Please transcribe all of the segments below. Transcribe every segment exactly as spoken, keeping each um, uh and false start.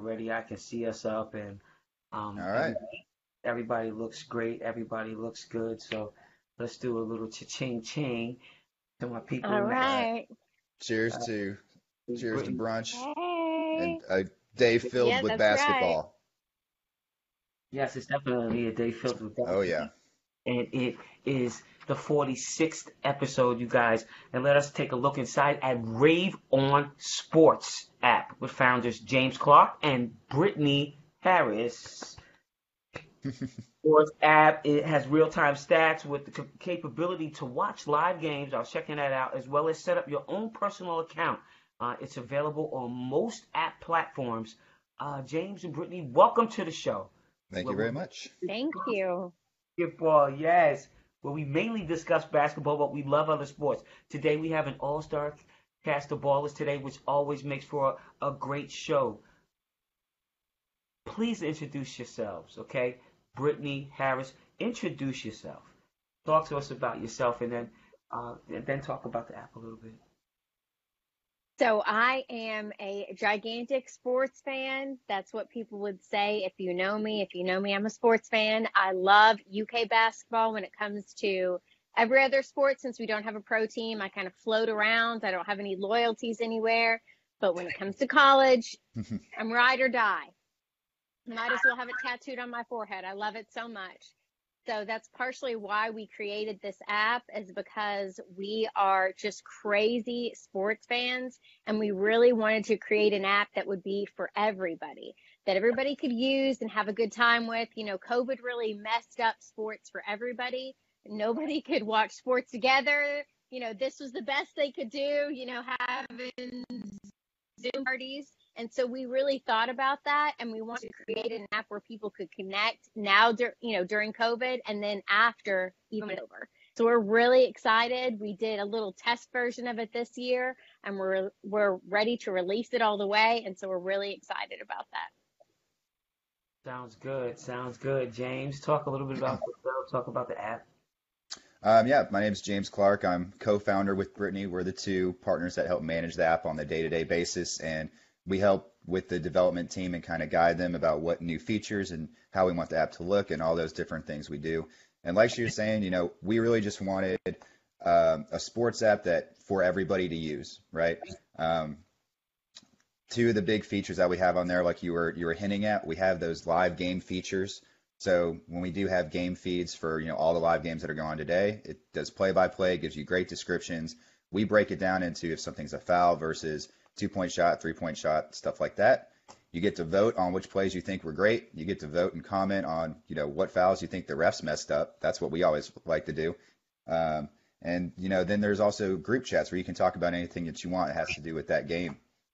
already. I can see us up, and um, All right. everybody, everybody looks great. Everybody looks good. So let's do a little cha-ching ching to my people All in the All right. right. Cheers uh, to cheers to Brittany. brunch and Hey. a day filled Yeah, with that's right. basketball. Yes, it's definitely a day filled with Oh that. yeah. And it is the forty-sixth episode, you guys. And let us take a look inside at Rave On Sports app with founders James Clark and Brittany Harris. Sports app, it has real-time stats with the capability to watch live games. I was checking that out, as well as set up your own personal account. Uh, it's available on most app platforms. Uh, James and Brittany, welcome to the show. Thank Where you we very much. Thank you. basketball, yes. Where we mainly discuss basketball, but we love other sports. Today we have an all-star cast of ballers today, which always makes for a, a great show. Please introduce yourselves, okay? Brittany Harris, introduce yourself. Talk to us about yourself, and then uh, and then talk about the app a little bit. So I am a gigantic sports fan. That's what people would say if you know me. If you know me, I'm a sports fan. I love U K basketball when it comes to every other sport. Since we don't have a pro team, I kind of float around. I don't have any loyalties anywhere. But when it comes to college, I'm ride or die. Might as well have it tattooed on my forehead. I love it so much. So that's partially why we created this app, is because we are just crazy sports fans, and we really wanted to create an app that would be for everybody, that everybody could use and have a good time with. You know, COVID really messed up sports for everybody. Nobody could watch sports together. You know, this was the best they could do, you know, having Zoom parties. And so we really thought about that, and we wanted to create an app where people could connect now, you know, during COVID, and then after even over. So we're really excited. We did a little test version of it this year, and we're we're ready to release it all the way. And so we're really excited about that. Sounds good. Sounds good. James, talk a little bit about yourself. Talk about the app. Um, yeah, my name is James Clark. I'm co-founder with Brittany. We're the two partners that help manage the app on the day-to-day basis, and we help with the development team and kind of guide them about what new features and how we want the app to look and all those different things we do. And like she was saying, you know, we really just wanted um, a sports app that for everybody to use, right? Um, two of the big features that we have on there, like you were you were hinting at, we have those live game features. So when we do have game feeds for, you know, all the live games that are going on today, it does play by play, gives you great descriptions. We break it down into if something's a foul versus two point shot, three point shot, stuff like that. You get to vote on which plays you think were great. You get to vote and comment on, you know, what fouls you think the refs messed up. That's what we always like to do. Um, and, you know, then there's also group chats where you can talk about anything that you want. It has to do with that game.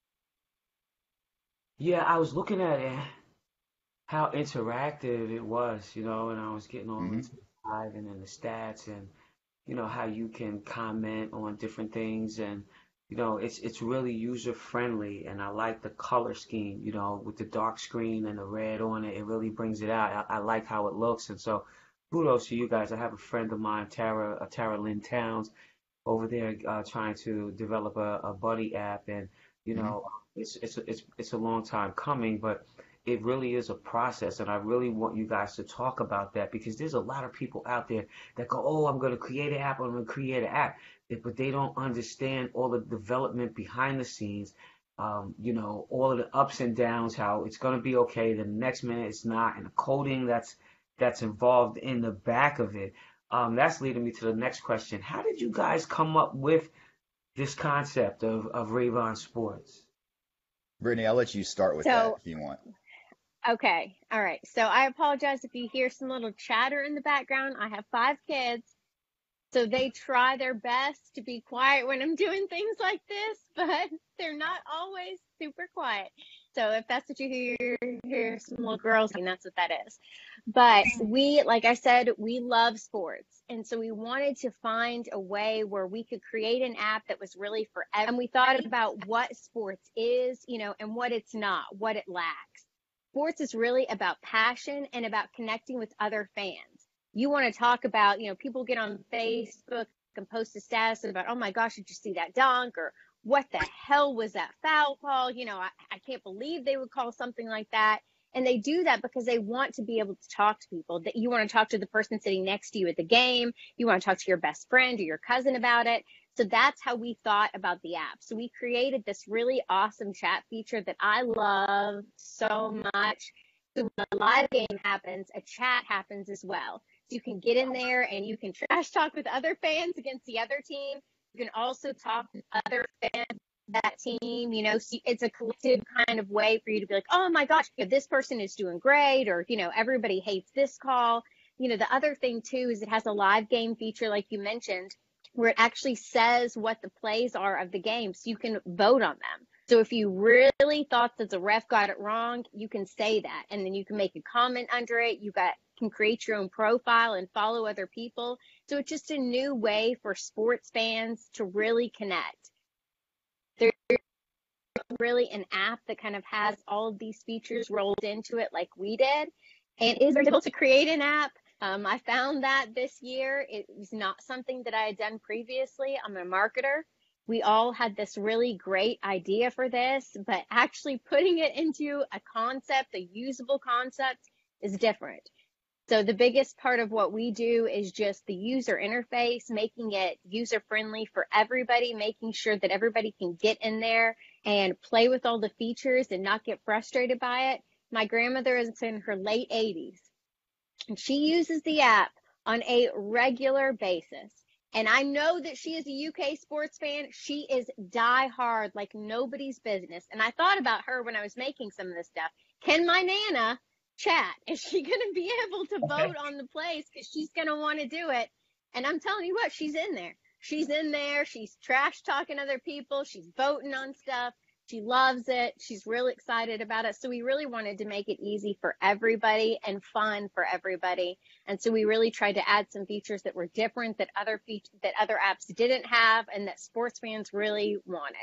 Yeah, I was looking at it, how interactive it was, you know, and I was getting all hmm into the live and then the stats and you know how you can comment on different things and you know it's it's really user friendly and I like the color scheme, you know, with the dark screen and the red on it. It really brings it out. I, I like how it looks, and so kudos to you guys. I have a friend of mine, Tara, uh, Tara Lynn Towns, over there uh, trying to develop a, a buddy app, and you hmm know it's it's it's it's a long time coming, but it really is a process, and I really want you guys to talk about that because there's a lot of people out there that go, oh, I'm going to create an app, I'm going to create an app, but they don't understand all the development behind the scenes. Um, you know, all of the ups and downs, how it's going to be okay, the next minute it's not, and the coding that's that's involved in the back of it. Um, that's leading me to the next question. How did you guys come up with this concept of, of Rayvon Sports? Brittany, I'll let you start with that So, if you want. okay. All right. So I apologize if you hear some little chatter in the background. I have five kids. So they try their best to be quiet when I'm doing things like this, but they're not always super quiet. So if that's what you hear, hear some little girls, and that's what that is. But we, like I said, we love sports. And so we wanted to find a way where we could create an app that was really for everyone. And we thought about what sports is, you know, and what it's not, what it lacks. Sports is really about passion and about connecting with other fans. You want to talk about, you know, people get on Facebook and post a status about, oh my gosh, did you see that dunk? Or what the hell was that foul call? You know, I, I can't believe they would call something like that. And they do that because they want to be able to talk to people. That you want to talk to the person sitting next to you at the game. You want to talk to your best friend or your cousin about it. So that's how we thought about the app. So we created this really awesome chat feature that I love so much. So when a live game happens, a chat happens as well. So you can get in there and you can trash talk with other fans against the other team. You can also talk to other fans of that team. You know, so it's a collective kind of way for you to be like, oh my gosh, this person is doing great, or, you know, everybody hates this call. You know, the other thing too is it has a live game feature, like you mentioned, where it actually says what the plays are of the game, so you can vote on them. So if you really thought that the ref got it wrong, you can say that, and then you can make a comment under it. You got can create your own profile and follow other people. So it's just a new way for sports fans to really connect. There's really an app that kind of has all of these features rolled into it like we did, and is able to create an app. Um, I found that this year. It was not something that I had done previously. I'm a marketer. We all had this really great idea for this, but actually putting it into a concept, a usable concept, is different. So the biggest part of what we do is just the user interface, making it user-friendly for everybody, making sure that everybody can get in there and play with all the features and not get frustrated by it. My grandmother is in her late eighties, and she uses the app on a regular basis. And I know that she is a U K sports fan. She is die hard like nobody's business. And I thought about her when I was making some of this stuff. Can my Nana chat? Is she going to be able to vote on the plays? Because she's going to want to do it. And I'm telling you what, she's in there. She's in there. She's trash talking other people. She's voting on stuff. She loves it. She's really excited about it. So we really wanted to make it easy for everybody and fun for everybody. And so we really tried to add some features that were different, that other features, that other apps didn't have, and that sports fans really wanted.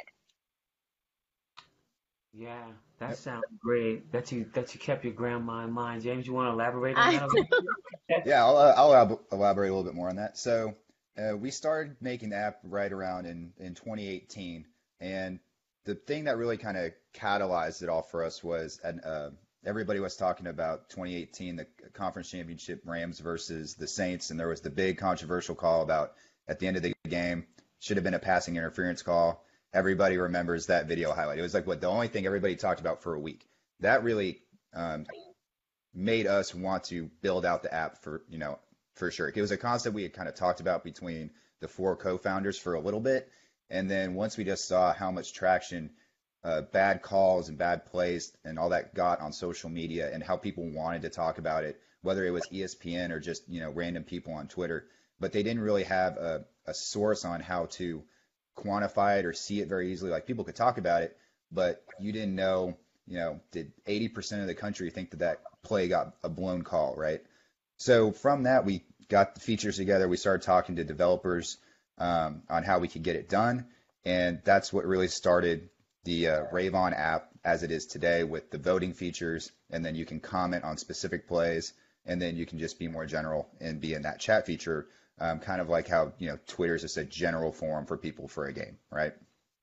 Yeah, that sounds great. That you that you kept your grandma in mind. James, you want to elaborate on that a little bit? Yeah, I'll, uh, I'll elab- elaborate a little bit more on that. So uh, we started making the app right around in, in twenty eighteen. And the thing that really kind of catalyzed it all for us was, and uh, everybody was talking about twenty eighteen, the conference championship, Rams versus the Saints. And there was the big controversial call about at the end of the game, should have been a passing interference call. Everybody remembers that video highlight. It was like what the only thing everybody talked about for a week. That really um, made us want to build out the app for, you know, for sure. It was a concept we had kind of talked about between the four co-founders for a little bit. And then once we just saw how much traction uh, bad calls and bad plays and all that got on social media and how people wanted to talk about it, whether it was E S P N or just, you know, random people on Twitter, but they didn't really have a, a source on how to quantify it or see it very easily. Like people could talk about it, but you didn't know, you know, did eighty percent of the country think that that play got a blown call, right? So from that, we got the features together. We started talking to developers um, on how we could get it done. And that's what really started the uh, Ravon app as it is today with the voting features. And then you can comment on specific plays, and then you can just be more general and be in that chat feature. Um, kind of like how, you know, Twitter is just a general forum for people for a game, right?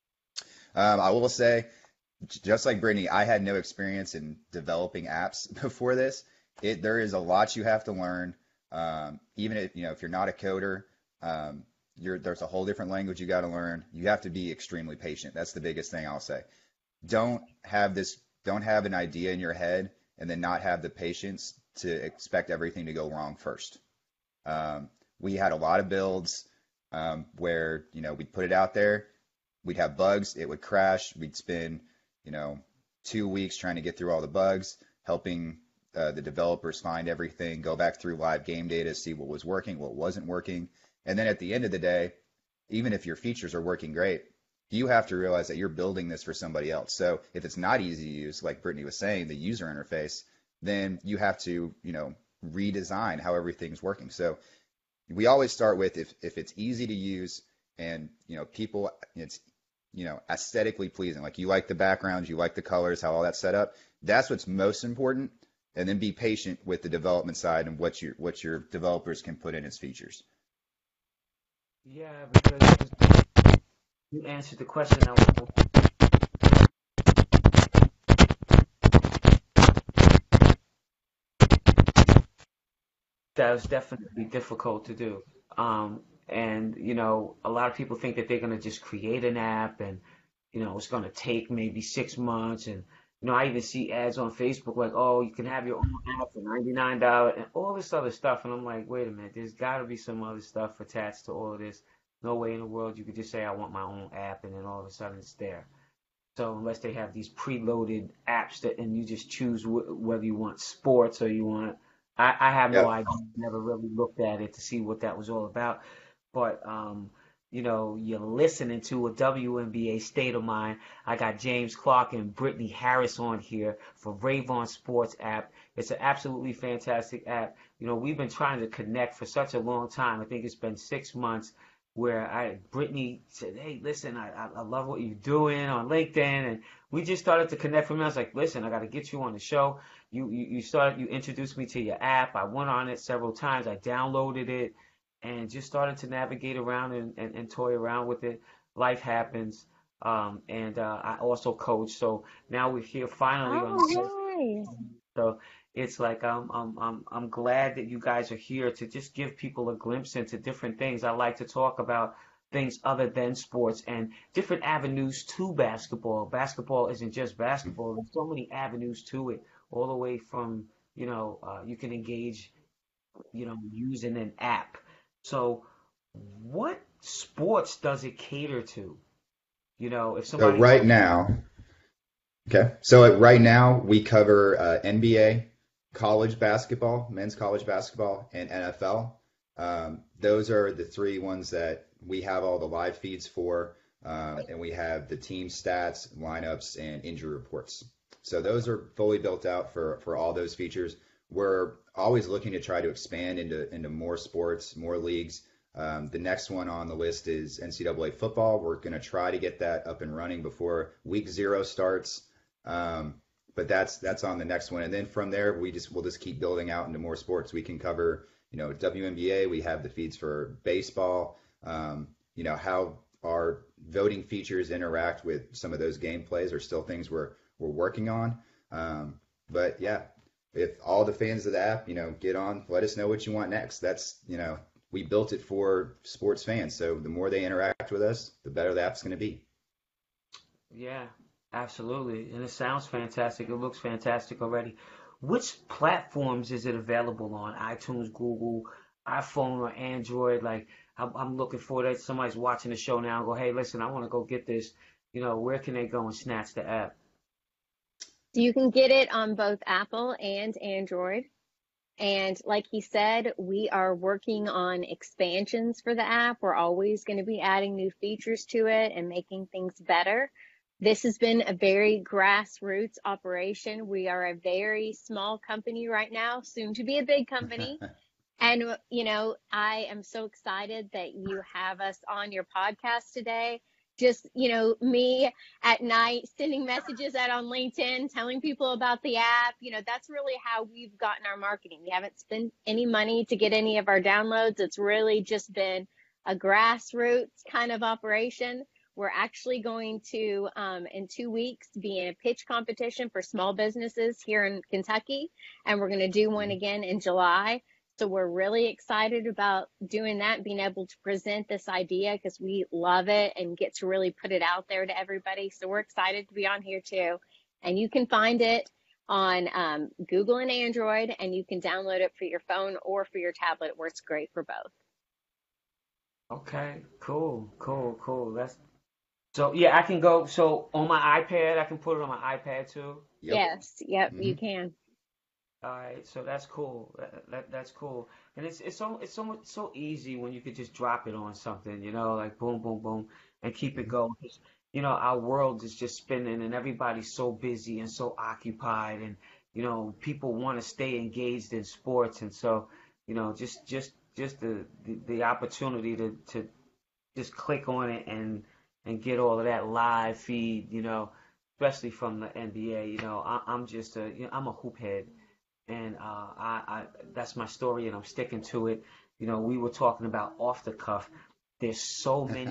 Um, I will say, just like Brittany, I had no experience in developing apps before this. It there is a lot you have to learn. Um, even if, you know, if you're not a coder, um, you're, there's a whole different language you got to learn. You have to be extremely patient. That's the biggest thing I'll say. Don't have this, don't have an idea in your head and then not have the patience to expect everything to go wrong first. Um, We had a lot of builds um, where, you know, we'd put it out there, we'd have bugs, it would crash, we'd spend, you know, two weeks trying to get through all the bugs, helping uh, the developers find everything, go back through live game data, see what was working, what wasn't working. And then at the end of the day, even if your features are working great, you have to realize that you're building this for somebody else. So if it's not easy to use, like Brittany was saying, the user interface, then you have to, you know, redesign how everything's working. So we always start with if, if it's easy to use and, you know, people, it's, you know, aesthetically pleasing, like you like the backgrounds, you like the colors, how all that's set up. That's what's most important. And then be patient with the development side and what your, what your developers can put in as features. Yeah, because You answered the question. I was, that was definitely difficult to do. Um, and you know, a lot of people think that they're gonna just create an app, and you know, it's gonna take maybe six months. And you know, I even see ads on Facebook like, "Oh, you can have your own app for ninety-nine dollars," and all this other stuff. And I'm like, wait a minute, there's got to be some other stuff attached to all of this. No way in the world you could just say, "I want my own app," and then all of a sudden it's there. So unless they have these preloaded apps that, and you just choose wh whether you want sports or you want, I, I have no Yep. idea. Never really looked at it to see what that was all about. But um, you know, you're listening to a W N B A State of Mind. I got James Clark and Brittany Harris on here for Rave On Sports app. It's an absolutely fantastic app. You know, we've been trying to connect for such a long time. I think it's been six months where I Brittany said, "Hey, listen, I I I love what you're doing on LinkedIn," and we just started to connect from there. I was like, "Listen, I got to get you on the show." You, you you started you introduced me to your app. I went on it several times. I downloaded it and just started to navigate around and, and, and toy around with it. Life happens. Um, and uh, I also coach. So now we're here finally on the show. Oh, yay. So it's like I'm I'm I'm I'm glad that you guys are here to just give people a glimpse into different things. I like to talk about things other than sports and different avenues to basketball. Basketball isn't just basketball. There's so many avenues to it, all the way from, you know, uh, you can engage, you know, using an app. So what sports does it cater to? You know, if So somebody right wants, now, okay. So uh, right now we cover uh, N B A, college basketball, men's college basketball, and N F L. Um, those are the three ones that we have all the live feeds for, um, and we have the team stats, lineups, and injury reports. So those are fully built out for for all those features. We're always looking to try to expand into into more sports, more leagues. Um, the next one on the list is N C double A football. We're going to try to get that up and running before week zero starts. Um, but that's that's on the next one, and then from there we just we'll just keep building out into more sports. We can cover, you know, W N B A. We have the feeds for baseball. Um, you know, how our voting features interact with some of those gameplays are still things we're we're working on. Um, but yeah, if all the fans of the app, you know, get on, let us know what you want next. That's, you know, we built it for sports fans, so the more they interact with us, the better the app's going to be. yeah, absolutely. And it sounds fantastic. It looks fantastic already. Which platforms is it available on? iTunes, Google, iPhone, or Android? Like, I'm, I'm looking for that. Somebody's watching the show now and go, hey, listen, I want to go get this. You know, where can they go and snatch the app? So you can get it on both Apple and Android. And like he said, we are working on expansions for the app. We're always going to be adding new features to it and making things better. This has been a very grassroots operation. We are a very small company right now, soon to be a big company. And, you know, I am so excited that you have us on your podcast today. Just, you know, me at night sending messages out on LinkedIn, telling people about the app. You know, that's really how we've gotten our marketing. We haven't spent any money to get any of our downloads. It's really just been a grassroots kind of operation. We're actually going to, um, in two weeks, be in a pitch competition for small businesses here in Kentucky. And we're going to do one again in July. So we're really excited about doing that, being able to present this idea because we love it and get to really put it out there to everybody. So we're excited to be on here too. And you can find it on um, Google and Android, and you can download it for your phone or for your tablet. It works great for both. Okay, cool, cool, cool. That's so yeah, I can go. So on my iPad, I can put it on my iPad too. Yep. Yes, yep, Hmm. you can. All right, so that's cool. That, that that's cool. And it's it's so it's so much so easy when you could just drop it on something, you know, like boom, boom, boom, and keep it Hmm. going. 'Cause, you know, our world is just spinning, and everybody's so busy and so occupied, and you know, people want to stay engaged in sports, and so, you know, just just just the the, the opportunity to to just click on it and and get all of that live feed, you know, especially from the N B A. You know, I, I'm just a you know, I'm a hoop head and uh, I, I that's my story, and I'm sticking to it. You know, we were talking about off the cuff. There's so many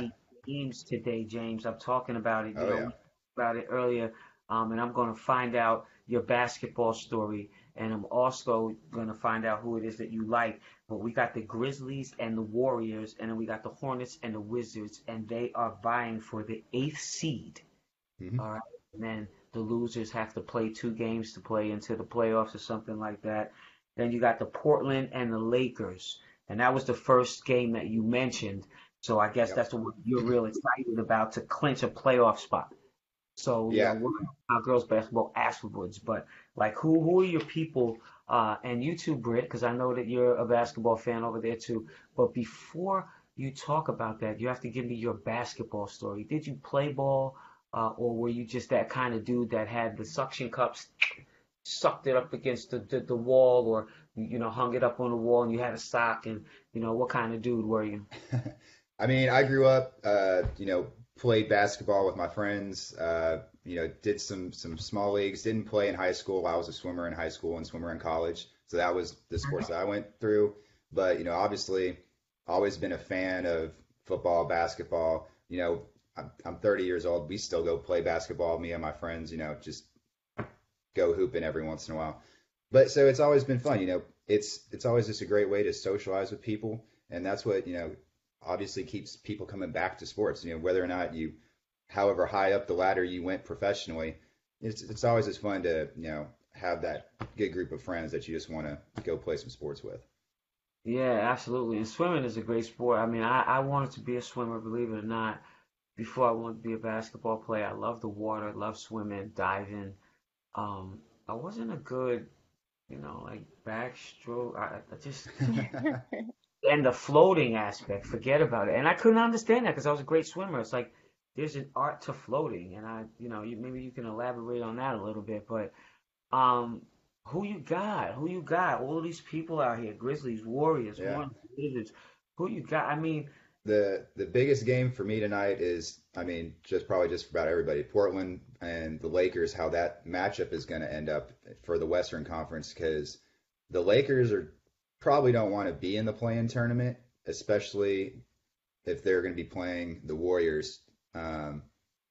games today, James. I'm talking about it. You Oh know, yeah. we talked about it earlier, um, and I'm going to find out your basketball story, and I'm also going to find out who it is that you like. But we got the Grizzlies and the Warriors, and then we got the Hornets and the Wizards, and they are vying for the eighth seed. Hmm. All right. And then the losers have to play two games to play into the playoffs or something like that. Then you got the Portland and the Lakers. And that was the first game that you mentioned. So I guess Yep. that's the one you're real excited about to clinch a playoff spot. So, you know, Yeah. we're gonna talk about girls basketball afterwards, but like who who are your people uh and you too, Britt, because I know that you're a basketball fan over there too. But before you talk about that, you have to give me your basketball story. Did you play ball uh or were you just that kind of dude that had the suction cups, sucked it up against the the, the wall or you know, hung it up on the wall and you had a sock and you know, what kind of dude were you? I mean, I grew up, uh, you know, played basketball with my friends. Uh, you know, did some some small leagues. Didn't play in high school. I was a swimmer in high school and swimmer in college, so that was the sports that I went through. But you know, obviously, always been a fan of football, basketball. You know, I'm, I'm thirty years old. We still go play basketball. Me and my friends, you know, just go hooping every once in a while. But so it's always been fun. You know, it's it's always just a great way to socialize with people, and that's what you know obviously keeps people coming back to sports. You know, whether or not you, however high up the ladder you went professionally, it's it's always just fun to you know have that good group of friends that you just want to go play some sports with. Yeah, absolutely. And swimming is a great sport. I mean, I, I wanted to be a swimmer, believe it or not, before I wanted to be a basketball player. I love the water, love swimming, diving. Um, I wasn't a good, you know, like backstroke. I, I just and the floating aspect, forget about it. And I couldn't understand that because I was a great swimmer. It's like there's an art to floating, and I, you know, you, maybe you can elaborate on that a little bit. But um, who you got? Who you got? All of these people out here, Grizzlies, Warriors, Yeah. Hornets, Wizards. Who you got? I mean, The the biggest game for me tonight is, I mean, just probably just for about everybody, Portland and the Lakers, how that matchup is going to end up for the Western Conference, because the Lakers are probably don't want to be in the play-in tournament, especially if they're going to be playing the Warriors. Um,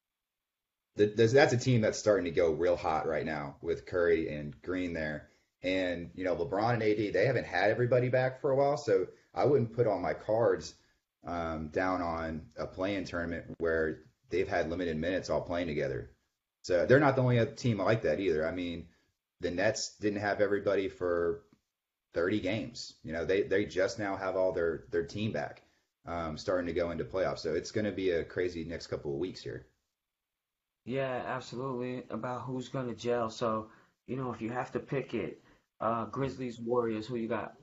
th- that's a team that's starting to go real hot right now with Curry and Green there. And, you know, LeBron and A D, they haven't had everybody back for a while. So I wouldn't put all my cards um, down on a playing tournament where they've had limited minutes all playing together. So they're not the only other team like that either. I mean, the Nets didn't have everybody for thirty games. You know, they, they just now have all their, their team back, um, starting to go into playoffs. So it's going to be a crazy next couple of weeks here. yeah, absolutely. About who's gonna gel. So, you know, if you have to pick it, uh, Grizzlies, Warriors, who you got?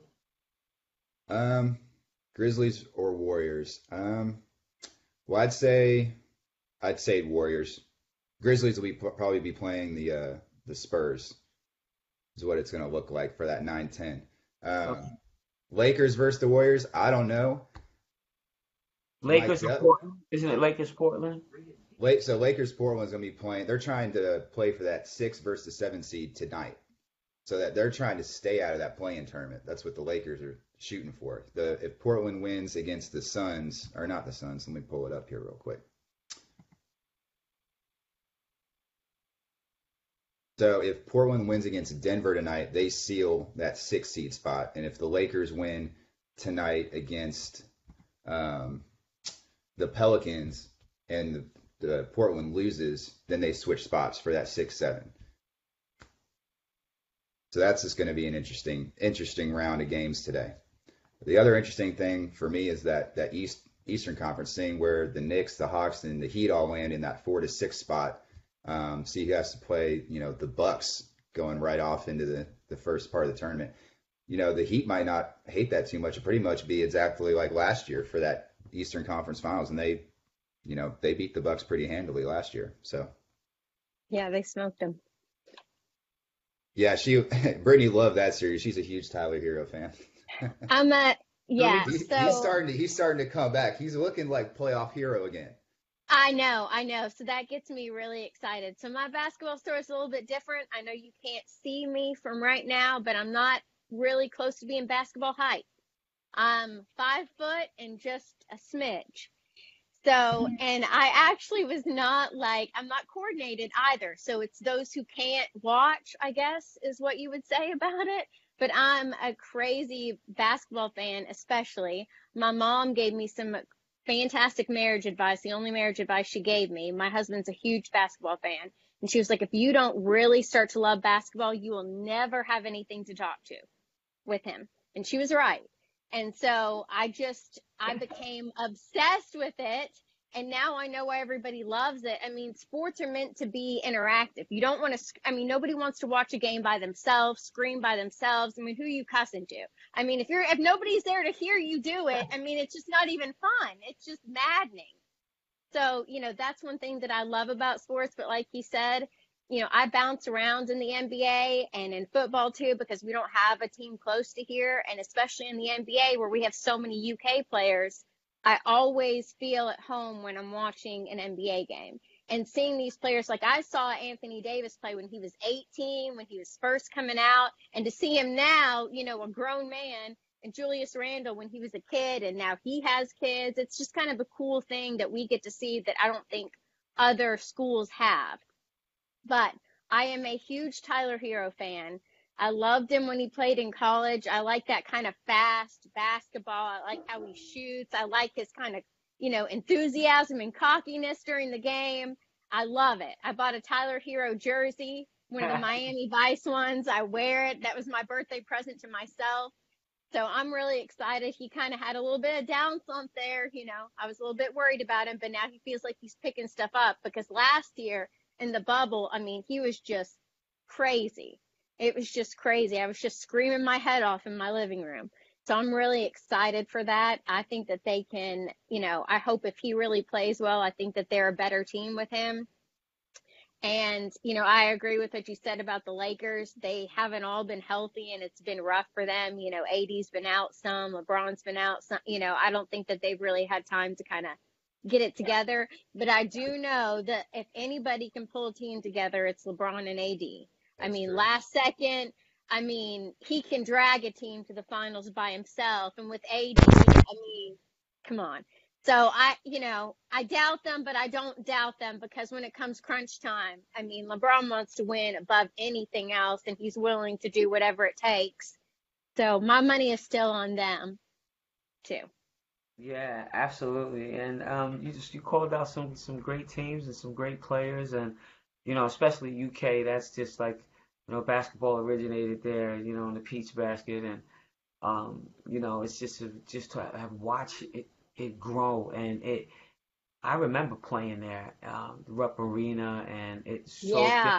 Um, Grizzlies or Warriors? Um, well, I'd say I'd say Warriors. Grizzlies will be probably be playing the uh, the Spurs is what it's going to look like for that nine ten. Um, Okay. Lakers versus the Warriors. I don't know. My Lakers and gut. Portland. Isn't it Lakers, Portland? Late, so Lakers Portland's going to be playing. They're trying to play for that six versus the seven seed tonight. So that they're trying to stay out of that play-in tournament. That's what the Lakers are shooting for. The if Portland wins against the Suns, or not the Suns, let me pull it up here real quick. So if Portland wins against Denver tonight, they seal that six seed spot. And if the Lakers win tonight against um, the Pelicans and the, the Portland loses, then they switch spots for that six seven. So that's just going to be an interesting interesting round of games today. The other interesting thing for me is that that East Eastern Conference thing where the Knicks, the Hawks, and the Heat all land in that four to six spot. Um, so he has to play, you know, the Bucks going right off into the, the first part of the tournament. You know, the Heat might not hate that too much. It'd pretty much be exactly like last year for that Eastern Conference Finals, and they, you know, they beat the Bucks pretty handily last year. So Yeah, they smoked them. yeah, she Brittany loved that series. She's a huge Tyler Hero fan. I'm a yeah. He, he's So starting to he's starting to come back. He's looking like playoff hero again. I know, I know. So that gets me really excited. So my basketball story is a little bit different. I know you can't see me from right now, but I'm not really close to being basketball height. I'm five foot and just a smidge. So, and I actually was not like, I'm not coordinated either. So it's those who can't watch, I guess, is what you would say about it. But I'm a crazy basketball fan, especially. My mom gave me some fantastic marriage advice, the only marriage advice she gave me. My husband's a huge basketball fan. And she was like, if you don't really start to love basketball, you will never have anything to talk to with him. And she was right. And so I just, I became obsessed with it. And now I know why everybody loves it. I mean, sports are meant to be interactive. You don't want to, I mean, nobody wants to watch a game by themselves, scream by themselves. I mean, who are you cussing to? I mean, if you're, if nobody's there to hear you do it, I mean, it's just not even fun. It's just maddening. So, you know, that's one thing that I love about sports. But like he said, you know, I bounce around in the N B A and in football too, because we don't have a team close to here. And especially in the N B A where we have so many U K players, I always feel at home when I'm watching an N B A game and seeing these players. Like I saw Anthony Davis play when he was eighteen, when he was first coming out, and to see him now, you know, a grown man, and Julius Randle when he was a kid and now he has kids. It's just kind of a cool thing that we get to see that I don't think other schools have. But I am a huge Tyler Hero fan. I loved him when he played in college. I like that kind of fast basketball. I like how he shoots. I like his kind of, you know, enthusiasm and cockiness during the game. I love it. I bought a Tyler Hero jersey, one of the Miami Vice ones. I wear it. That was my birthday present to myself. So I'm really excited. He kind of had a little bit of down slump there. You know, I was a little bit worried about him, but now he feels like he's picking stuff up because last year in the bubble, I mean, he was just crazy. It was just crazy. I was just screaming my head off in my living room. So I'm really excited for that. I think that they can, you know, I hope if he really plays well, I think that they're a better team with him. And, you know, I agree with what you said about the Lakers. They haven't all been healthy and it's been rough for them. You know, A D's been out some, LeBron's been out some, you know, I don't think that they've really had time to kind of get it together. But I do know that if anybody can pull a team together, it's LeBron and A D. I mean, true. last second, I mean, he can drag a team to the finals by himself. And with A D, I mean, come on. So I, you know, I doubt them, but I don't doubt them because when it comes crunch time, I mean, LeBron wants to win above anything else and he's willing to do whatever it takes. So my money is still on them too. Yeah, absolutely. And um, you just you called out some some great teams and some great players, and you know, especially U K. That's just like you know, basketball originated there. You know, in the Peach Basket, and um, you know, it's just a, just to have watched it it grow, and it. I remember playing there, um, the Rupp Arena, and it's so Yeah.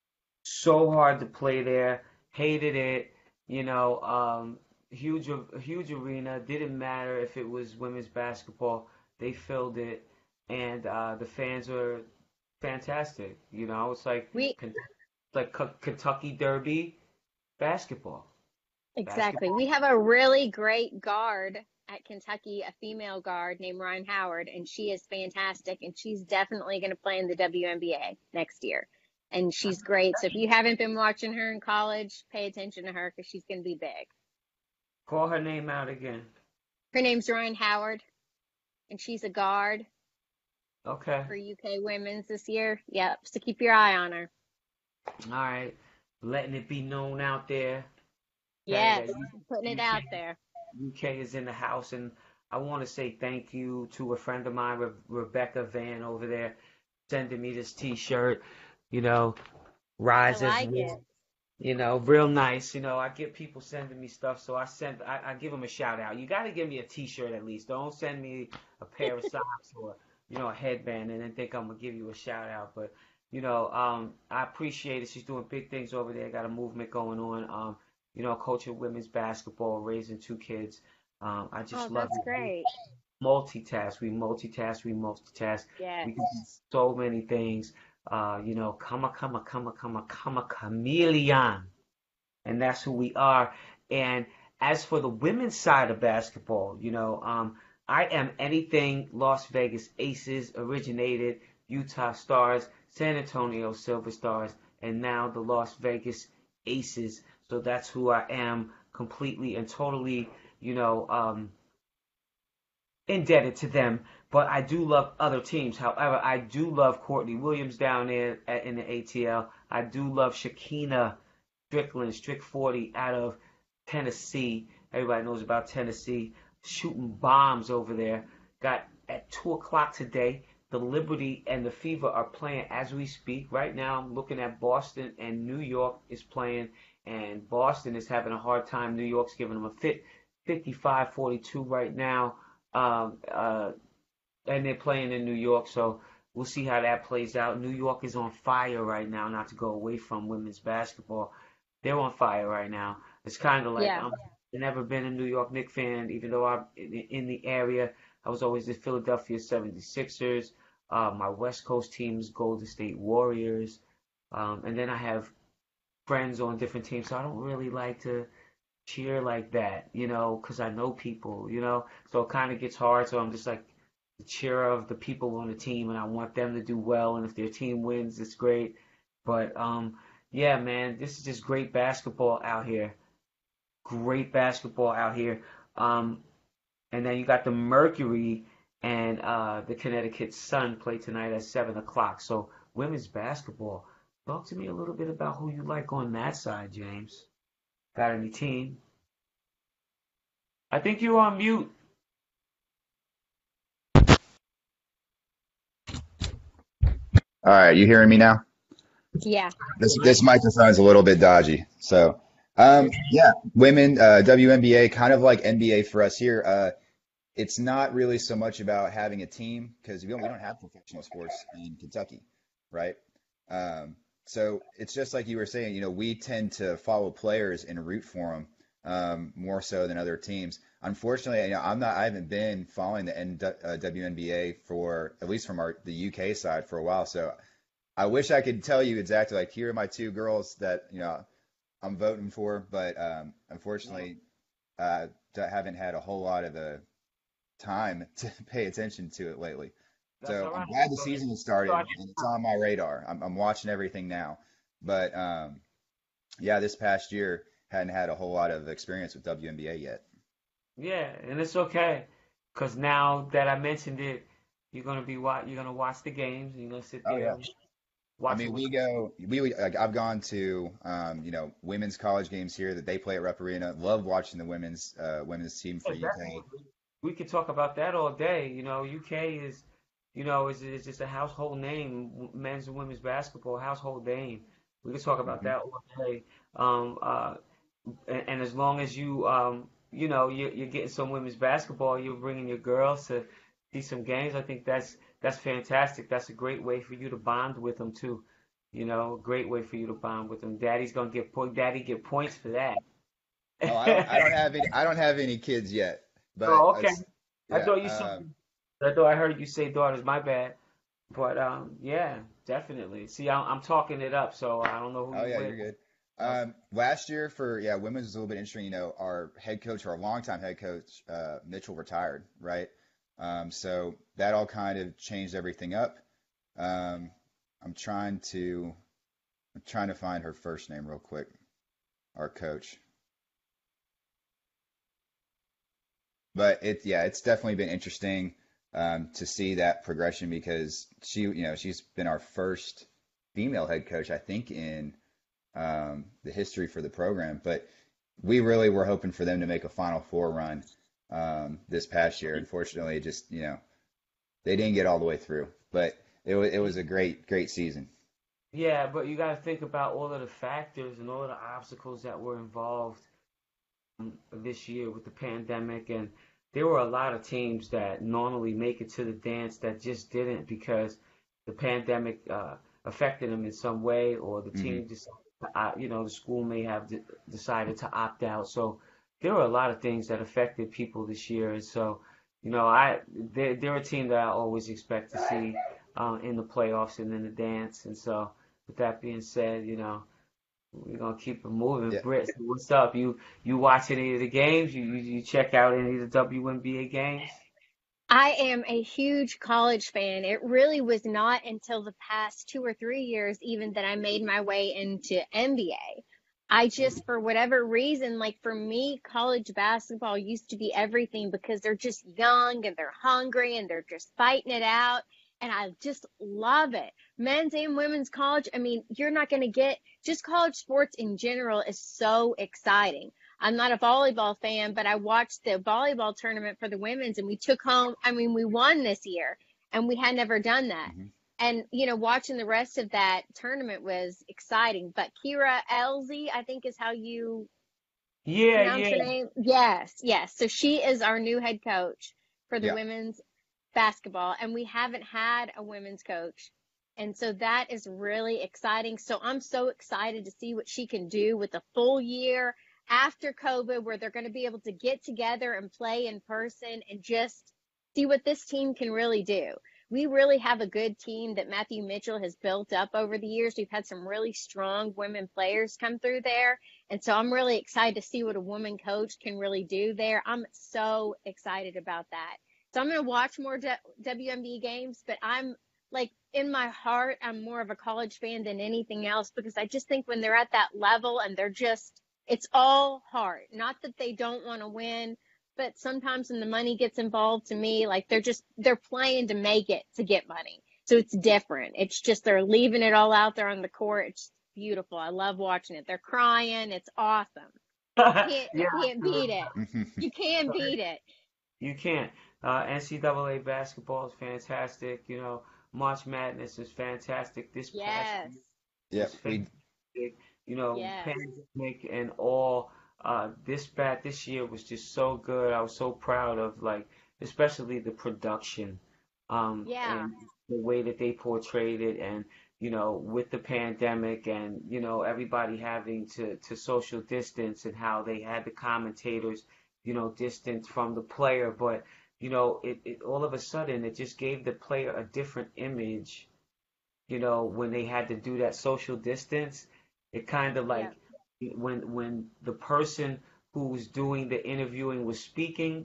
so hard to play there. Hated it. You know, um, huge a huge arena. Didn't matter if it was women's basketball. They filled it, and uh, the fans were fantastic. You know, it's like We Ken- like K- Kentucky Derby basketball. exactly. Basketball. We have a really great guard at Kentucky, a female guard named Ryan Howard, and she is fantastic and she's definitely going to play in the W N B A next year. And she's great. So if you haven't been watching her in college, pay attention to her because she's going to be big. Call her name out again. Her name's Ryan Howard, and she's a guard Okay. for U K women's this year. Yep. So keep your eye on her. All right. Letting it be known out there. Okay, Yes. that you, Putting it you out can there. U K is in the house, and I want to say thank you to a friend of mine, Re- Rebecca Van over there, sending me this T-shirt. You know, I Rise as like one. it. You know, real nice. You know, I get people sending me stuff, so I send, I, I give them a shout out. You got to give me a T-shirt at least. Don't send me a pair of socks or you know a headband and then think I'm gonna give you a shout out. But you know, um, I appreciate it. She's doing big things over there. Got a movement going on. Um, you know, coaching women's basketball, raising two kids. Um, I Oh, just love that's it. great. Multitask. We multitask. We multitask. Yes. We can do so many things. Uh, you know, come a come a come a come a come a chameleon, and that's who we are. And as for the women's side of basketball, you know, um, I am anything Las Vegas Aces originated, Utah Stars, San Antonio Silver Stars, and now the Las Vegas Aces. So that's who I am completely and totally, you know, um, indebted to them, but I do love other teams. However, I do love Courtney Williams down there at, in the A T L. I do love Shakina Strickland, Strick forty out of Tennessee. Everybody knows about Tennessee shooting bombs over there. Got at two o'clock today. The Liberty and the Fever are playing as we speak. Right now, I'm looking at Boston and New York is playing, and Boston is having a hard time. New York's giving them a fit fifty-five forty-two right now. Um, uh, and they're playing in New York, so we'll see how that plays out. New York is on fire right now, not to go away from women's basketball. They're on fire right now. It's kind of like Yeah. I'm, I've never been a New York Knicks fan, even though I'm in, in the area. I was always the Philadelphia seventy-sixers. Uh, my West Coast teams, Golden State Warriors. Um, and then I have friends on different teams, so I don't really like to cheer like that, you know, because I know people, you know, so it kind of gets hard. So I'm just like the cheerer of the people on the team, and I want them to do well. And if their team wins, it's great. But um, yeah, man, this is just great basketball out here. Great basketball out here. Um, and then you got the Mercury and uh, the Connecticut Sun play tonight at seven o'clock. So women's basketball. Talk to me a little bit about who you like on that side, James. Got any team? I think you're on mute. All right, you hearing me now? Yeah. This this microphone's a little bit dodgy. So, um, yeah, women, uh, W N B A, kind of like N B A for us here. Uh, it's not really so much about having a team because we don't, we don't have professional sports in Kentucky, right? Um, so it's just like you were saying, you know, we tend to follow players and root for them um, more so than other teams. Unfortunately, you know, I'm not, I haven't been following the N, uh, W N B A for at least from our the U K side for a while. So I wish I could tell you exactly like here are my two girls that you know I'm voting for, but um, unfortunately, uh, I haven't had a whole lot of the time to pay attention to it lately. That's So all I'm right. glad the So, season has so started I, and it's on my radar. I'm, I'm watching everything now, but um, yeah, this past year hadn't had a whole lot of experience with W N B A yet. yeah, and it's okay, cause now that I mentioned it, you're gonna be wa you're gonna watch the games, and you're gonna sit Oh there yeah. and I watch it mean, with. we go, we, we like, I've gone to, um, you know, women's college games here that they play at Rupp Arena. Love watching the women's, uh, women's team for Yeah, U K. definitely. We could talk about that all day. You know, U K is, you know, is is just a household name, w- men's and women's basketball household name. We could talk about Hmm. that all day. Um, uh, and, and as long as you, um, you know, you're, you're getting some women's basketball, you're bringing your girls to see some games. I think that's that's fantastic. That's a great way for you to bond with them too. You know, a great way for you to bond with them. Daddy's gonna get point. Daddy get points for Oh, I don't, I that. don't have any, I don't have any kids yet, but Oh, okay. it's, I yeah, thought you said. um, I thought I heard you say daughters. My bad. But um, yeah, definitely. See, I'm, I'm talking it up, so I don't know who oh you yeah, with. you're good. So, Um, last year for, yeah, women's was a little bit interesting. You know, our head coach, our longtime head coach, uh, Mitchell retired, right? Um, so that all kind of changed everything up. Um, I'm trying to, I'm trying to find her first name real quick, our coach. But it's yeah, it's definitely been interesting um, to see that progression because she, you know, she's been our first female head coach, I think, in um, the history for the program. But we really were hoping for them to make a Final Four run um, this past year. Unfortunately, it just you know they didn't get all the way through. But it was it was a great great season. yeah, but you got to think about all of the factors and all of the obstacles that were involved um, this year with the pandemic, and there were a lot of teams that normally make it to the dance that just didn't because the pandemic uh, affected them in some way, or the Hmm. team decided, to, opt- you know, the school may have de decided to opt out. So there were a lot of things that affected people this year, and so, you know, I they're, they're a team that I always expect to see uh, in the playoffs and in the dance, and so with that being said, you know. We're gonna keep it moving. Yeah. Britt, so what's up? You you watch any of the games? You, you you check out any of the W N B A games? I am a huge college fan. It really was not until the past two or three years even that I made my way into N B A. I just, for whatever reason, like for me, college basketball used to be everything because they're just young and they're hungry and they're just fighting it out. And I just love it. Men's and women's college. I mean, you're not going to get just college sports in general is so exciting. I'm not a volleyball fan, but I watched the volleyball tournament for the women's and we took home, I mean, we won this year and we had never done that. Hmm. And, you know, watching the rest of that tournament was exciting. But Kira Elzy, I think is how you Yeah, pronounce yeah. her name. Yes, yes. So she is our new head coach for the Yeah. women's basketball. And we haven't had a women's coach. And so that is really exciting. So I'm so excited to see what she can do with a full year after COVID, where they're going to be able to get together and play in person and just see what this team can really do. We really have a good team that Matthew Mitchell has built up over the years. We've had some really strong women players come through there. And so I'm really excited to see what a woman coach can really do there. I'm so excited about that. So I'm going to watch more W N B A games, but I'm like in my heart, I'm more of a college fan than anything else because I just think when they're at that level and they're just, it's all heart. Not that they don't want to win, but sometimes when the money gets involved, to me, like they're just, they're playing to make it to get money. So it's different. It's just they're leaving it all out there on the court. It's beautiful. I love watching it. They're crying. It's awesome. Can't, you Yeah, can't beat it. Hmm. You can't beat it. you can't. Uh, N C double A basketball is fantastic. You know, March Madness is fantastic. This past Yes. year Yeah. was We fantastic. You know, Yes. pandemic and all. Uh, this bat this year was just so good. I was so proud of like, especially the production, um, Yeah. and the way that they portrayed it, and you know, with the pandemic and you know everybody having to to social distance and how they had the commentators, you know, distant from the player, but you know, it, it all of a sudden it just gave the player a different image, you know, when they had to do that social distance. It kind of Yeah. like when when the person who was doing the interviewing was speaking,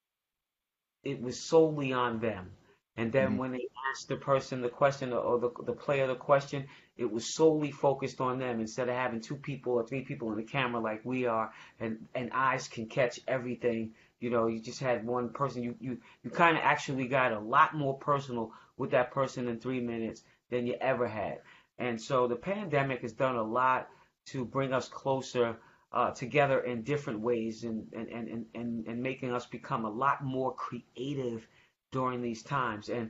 it was solely on them. And then hmm when they asked the person the question, or the, the player the question, it was solely focused on them instead of having two people or three people in the camera like we are, and, and eyes can catch everything. You know, you just had one person. You, you, you kind of actually got a lot more personal with that person in three minutes than you ever had. And so the pandemic has done a lot to bring us closer uh, together in different ways, and, and, and, and, and making us become a lot more creative during these times. And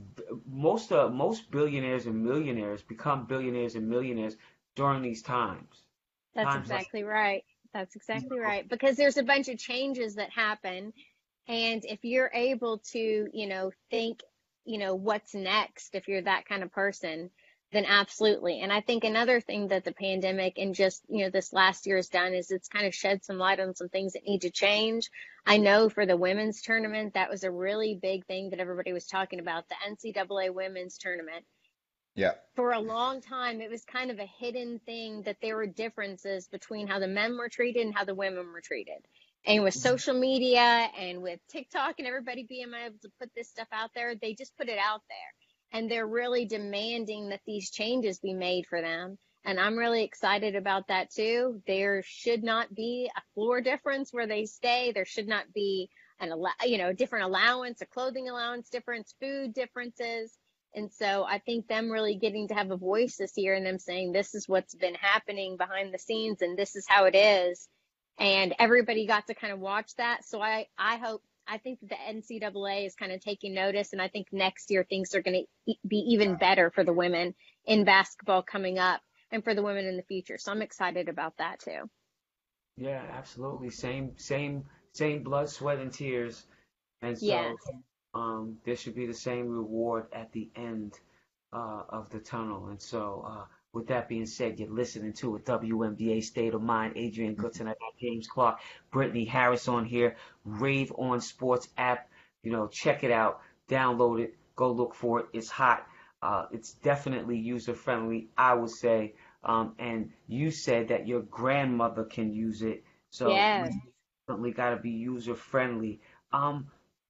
most uh, most billionaires and millionaires become billionaires and millionaires during these times. That's Times like, exactly right. That's you exactly know, right. Because there's a bunch of changes that happen. And if you're able to, you know, think, you know, what's next, if you're that kind of person, then absolutely. And I think another thing that the pandemic and just, you know, this last year has done is it's kind of shed some light on some things that need to change. I know for the women's tournament, that was a really big thing that everybody was talking about, the N C double A women's tournament. yeah. For a long time, it was kind of a hidden thing that there were differences between how the men were treated and how the women were treated. And with social media and with TikTok and everybody being able to put this stuff out there, they just put it out there. And they're really demanding that these changes be made for them. And I'm really excited about that too. There should not be a floor difference where they stay. There should not be an, you know, different allowance, a clothing allowance difference, food differences. And so I think them really getting to have a voice this year and them saying, this is what's been happening behind the scenes and this is how it is. And everybody got to kind of watch that. So I, I hope, I think that the N C double A is kind of taking notice. And I think next year things are going to be even better for the women in basketball coming up and for the women in the future. So I'm excited about that too. yeah, absolutely. Same, same, same blood, sweat, and tears. And so, Yes. um, there should be the same reward at the end uh, of the tunnel. And so, uh, with that being said, you're listening to a W N B A State of Mind. Adrian Goodson, I got James Clark, Brittany Harris on here. Rave On Sports app. You know, check it out, download it, go look for it. It's hot. Uh, it's definitely user friendly, I would say. Um, and you said that your grandmother can use it, so Yes. you definitely got to be user friendly. Um,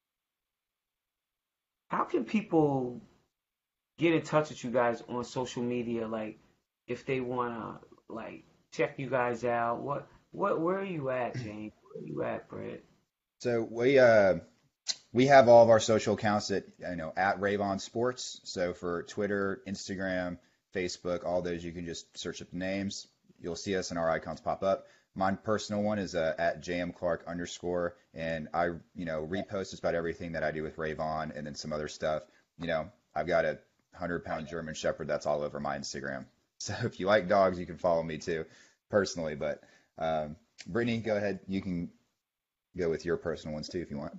how can people get in touch with you guys on social media, like if they wanna like check you guys out. What what where are you at, James? Where are you at, Brett? So we uh we have all of our social accounts at you know at Ravon Sports. So for Twitter, Instagram, Facebook, all those you can just search up the names. You'll see us and our icons pop up. My personal one is uh, at jmclark underscore, and I you know repost just about everything that I do with Ravon and then some other stuff. You know I've got a hundred pound German Shepherd that's all over my Instagram. So if you like dogs, you can follow me too, personally. But um, Brittany, go ahead. You can go with your personal ones too if you want.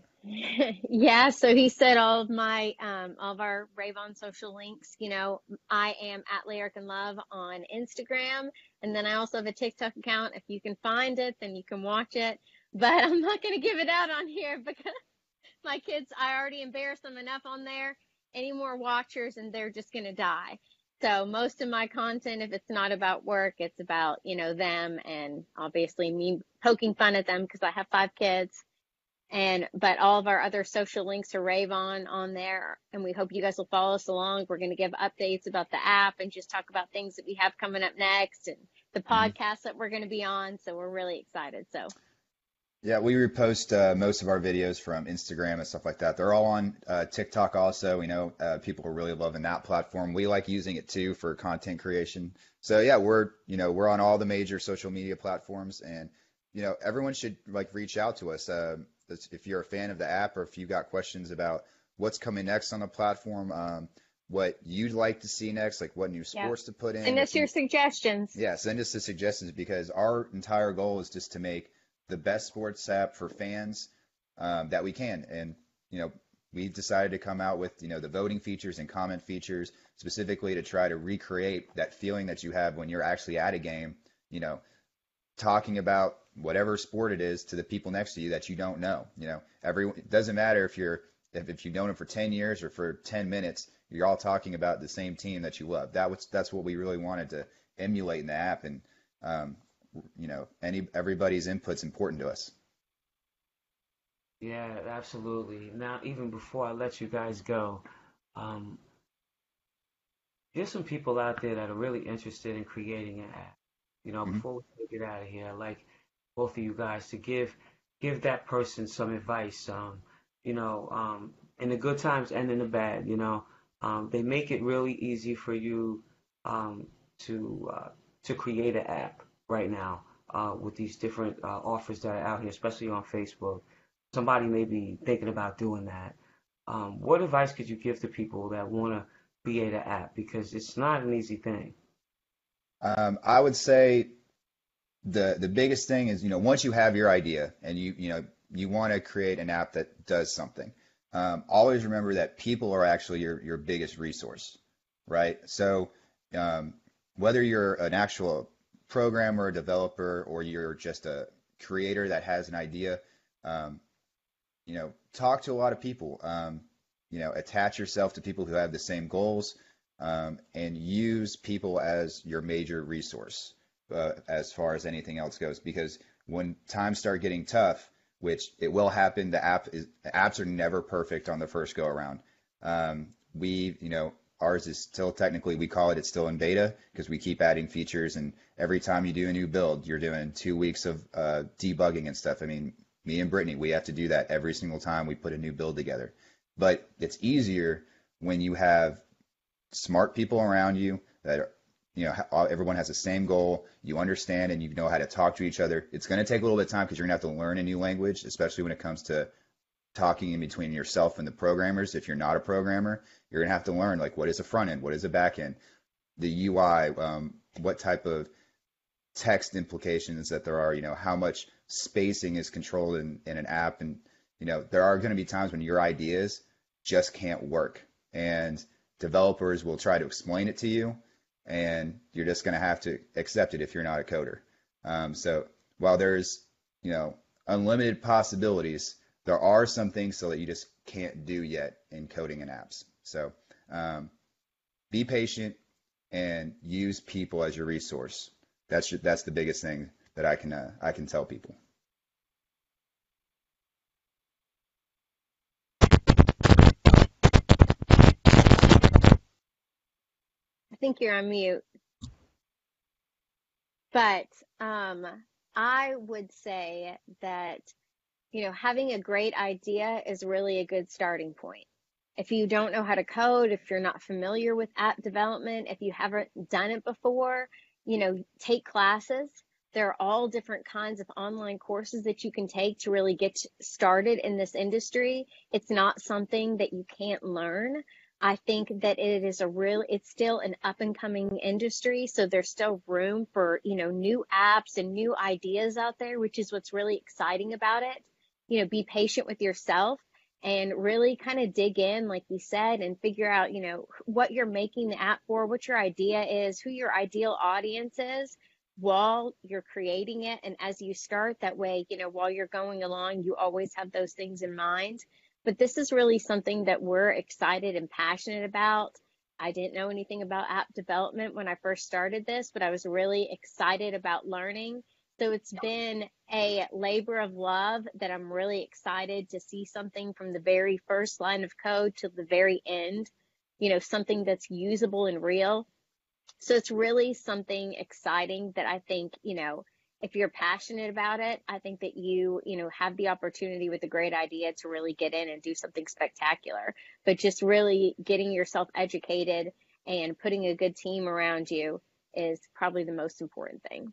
Yeah, so he said all of my um all of our Rave on social links, you know, I am at Lyric and Love on Instagram, and then I also have a TikTok account. If you can find it, then you can watch it. But I'm not gonna give it out on here because my kids, I already embarrassed them enough on there. Any more watchers and they're just gonna die. So most of my content, if it's not about work, it's about, you know, them and obviously me poking fun at them because I have five kids. And but all of our other social links are Rave on on there, and we hope you guys will follow us along. We're going to give updates about the app and just talk about things that we have coming up next and the Mhm. podcast that we're going to be on. So we're really excited. So Yeah, we repost uh, most of our videos from Instagram and stuff like that. They're all on uh, TikTok also. We know uh, people are really loving that platform. We like using it too for content creation. So yeah, we're you know we're on all the major social media platforms, and you know everyone should like reach out to us. Uh, if you're a fan of the app, or if you've got questions about what's coming next on the platform, um, what you'd like to see next, like what new yeah, sports to put send in. If us your you suggestions. Yeah, send us the suggestions because our entire goal is just to make the best sports app for fans um, that we can. And, you know, we decided to come out with, you know, the voting features and comment features specifically to try to recreate that feeling that you have when you're actually at a game, you know, talking about whatever sport it is to the people next to you that you don't know. You know, everyone, it doesn't matter if you're, if, if you've known them for ten years or for ten minutes, you're all talking about the same team that you love. That was, that's what we really wanted to emulate in the app. And, um, you know, any, everybody's input's important to us. Yeah, absolutely. Now, even before I let you guys go, um, there's some people out there that are really interested in creating an app. You know, Mhm. before we take it out of here, I'd like both of you guys to give give that person some advice. Um, you know, um, in the good times and in the bad. You know, um, they make it really easy for you um, to uh, to create an app right now uh, with these different uh, offers that are out here, especially on Facebook. Somebody may be thinking about doing that. Um, what advice could you give to people that want to create an app? Because it's not an easy thing. Um, I would say the the biggest thing is, you know, once you have your idea and you you know you want to create an app that does something, um, always remember that people are actually your your biggest resource, right? So um, whether you're an actual programmer, a developer, or you're just a creator that has an idea, um, you know, talk to a lot of people. Um, you know, attach yourself to people who have the same goals, um, and use people as your major resource uh, as far as anything else goes. Because when times start getting tough, which it will happen, the app is the apps are never perfect on the first go around. Um, we, you know, ours is still technically we call it it's still in beta because we keep adding features, and every time you do a new build, you're doing two weeks of uh, debugging and stuff. I mean, me and Brittany, we have to do that every single time we put a new build together. But it's easier when you have smart people around you that are, you know, ha- everyone has the same goal. You understand and you know how to talk to each other. It's going to take a little bit of time because you're going to have to learn a new language, especially when it comes to talking in between yourself and the programmers. If you're not a programmer, you're going to have to learn like what is a front end, what is a back end, the U I, um, what type of text implications that there are, you know, how much spacing is controlled in, in an app. And, you know, there are going to be times when your ideas just can't work. And developers will try to explain it to you, and you're just going to have to accept it if you're not a coder. Um, so while there's, you know, unlimited possibilities, there are some things so that you just can't do yet in coding and apps. So um, be patient and use people as your resource. That's your, that's the biggest thing that I can uh, I can tell people. I think you're on mute. But um, I would say that, you know, having a great idea is really a good starting point. If you don't know how to code, if you're not familiar with app development, if you haven't done it before, you know, take classes. There are all different kinds of online courses that you can take to really get started in this industry. It's not something that you can't learn. I think that it is a real, it's still an up and coming industry. So there's still room for, you know, new apps and new ideas out there, which is what's really exciting about it. You know, be patient with yourself and really kind of dig in, like you said, and figure out, you know, what you're making the app for, what your idea is, who your ideal audience is while you're creating it. And as you start that way, you know, while you're going along, you always have those things in mind. But this is really something that we're excited and passionate about. I didn't know anything about app development when I first started this, but I was really excited about learning. So it's been a labor of love that I'm really excited to see something from the very first line of code to the very end, you know, something that's usable and real. So it's really something exciting that I think, you know, if you're passionate about it, I think that you, you know, have the opportunity with a great idea to really get in and do something spectacular. But just really getting yourself educated and putting a good team around you is probably the most important thing.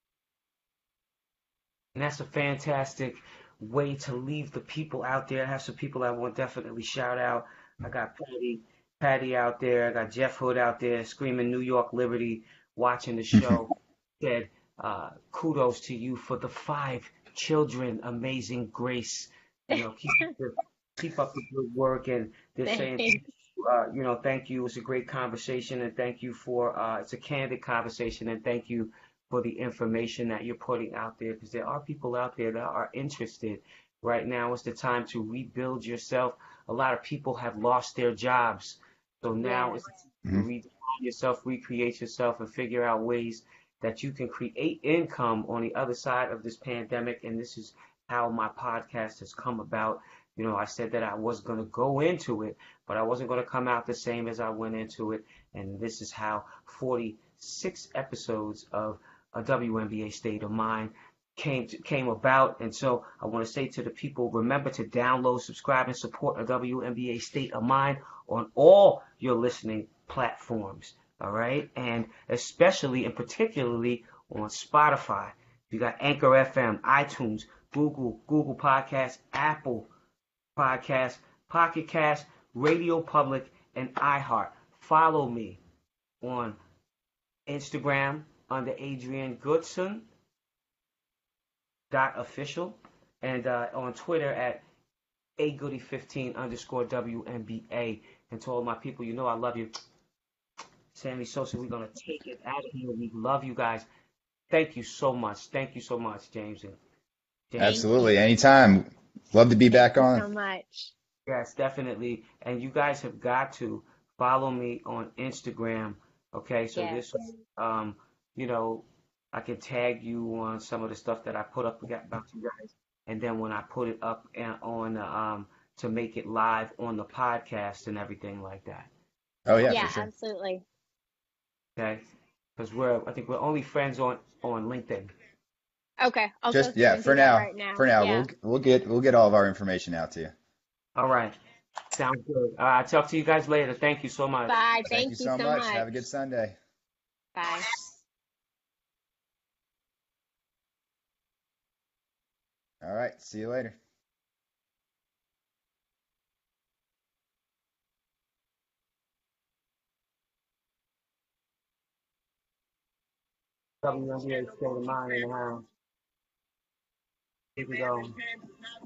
And that's a fantastic way to leave the people out there. I have some people I want to definitely shout out. I got Patty, Patty out there. I got Jeff Hood out there screaming New York Liberty, watching the show. Said, uh, kudos to you for the five children, amazing grace. You know, keep up the, keep up the good work. And they're saying, Thanks. uh, you know, thank you. It's a great conversation, and thank you for, uh, it's a candid conversation, and thank you for the information that you're putting out there, because there are people out there that are interested. Right now is the time to rebuild yourself. A lot of people have lost their jobs. So now Yes. is the time to redefine yourself, recreate yourself, and figure out ways that you can create income on the other side of this pandemic. And this is how my podcast has come about. You know, I said that I was going to go into it, but I wasn't going to come out the same as I went into it. And this is how forty-six episodes of a W N B A State of Mind came to, came about. And so I want to say to the people, remember to download, subscribe, and support a W N B A State of Mind on all your listening platforms. All right, and especially and particularly on Spotify. You got Anchor F M, iTunes, Google, Google Podcasts, Apple Podcasts, Pocket Cast, Radio Public, and iHeart. Follow me on Instagram under Adrian Goodson dot official, and uh, on Twitter at a goody fifteen underscore W N B A. And to all my people, you know I love you. Sammy Sosa, we're gonna take it out of here. We love you guys. Thank you so much. Thank you so much, James and James. Thank Absolutely. you. Anytime. Love to be Thank back you on. so much. Yes, definitely. And you guys have got to follow me on Instagram. Okay, so Yes. this, um, you know, I can tag you on some of the stuff that I put up about you guys, and then when I put it up and on, um, to make it live on the podcast and everything like that. Oh, yeah, for Yeah, sure. absolutely. Okay, because we're, I think we're only friends on on LinkedIn. Okay, I'll go Just, through yeah, and do for that now. right now. For now, we'll Yeah. we'll get we'll get all of our information out to you. All right, sounds good. Uh, I'll talk to you guys later. Thank you so much. Bye. Thank you Thank you so so much. Have a good much. Sunday. Bye. All right. See you later. W N B A State of Mind in the house. Here we go.